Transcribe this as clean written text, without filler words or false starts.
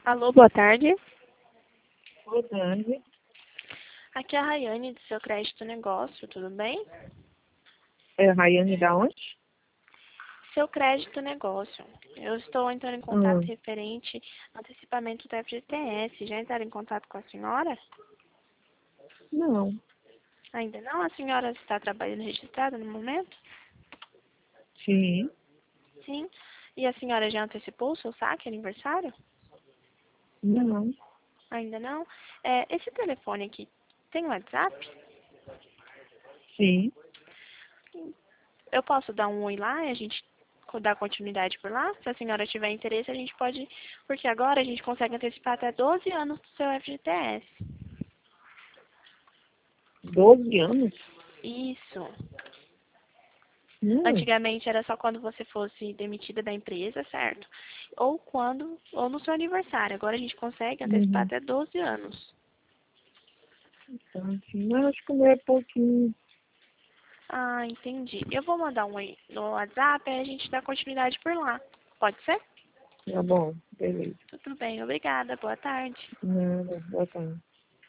Alô, boa tarde. Boa tarde. Aqui é a Rayane do seu crédito negócio, tudo bem? É a Rayane da onde? Seu crédito negócio. Eu estou entrando em contato Hum, referente ao antecipamento do FGTS. Já entraram em contato com a senhora? não. Ainda não? A senhora está trabalhando registrada no momento? Sim. Sim. E a senhora já antecipou o seu saque aniversário? Não. Ainda não? Esse telefone aqui tem WhatsApp? Sim. Eu posso dar um oi lá e a gente dar continuidade por lá? Se a senhora tiver interesse, a gente pode... Porque agora a gente consegue antecipar até 12 anos do seu FGTS. 12 anos? Isso. Hum, Antigamente era só quando você fosse demitida da empresa, certo? Ou no seu aniversário. Agora a gente consegue antecipar uhum. até 12 anos. Então, assim, eu acho que não é pouquinho. Ah, entendi. Eu vou mandar um oi no WhatsApp e a gente dá continuidade por lá. Pode ser? Tá bom, beleza. Tudo bem, obrigada. Boa tarde. Nada, boa tarde.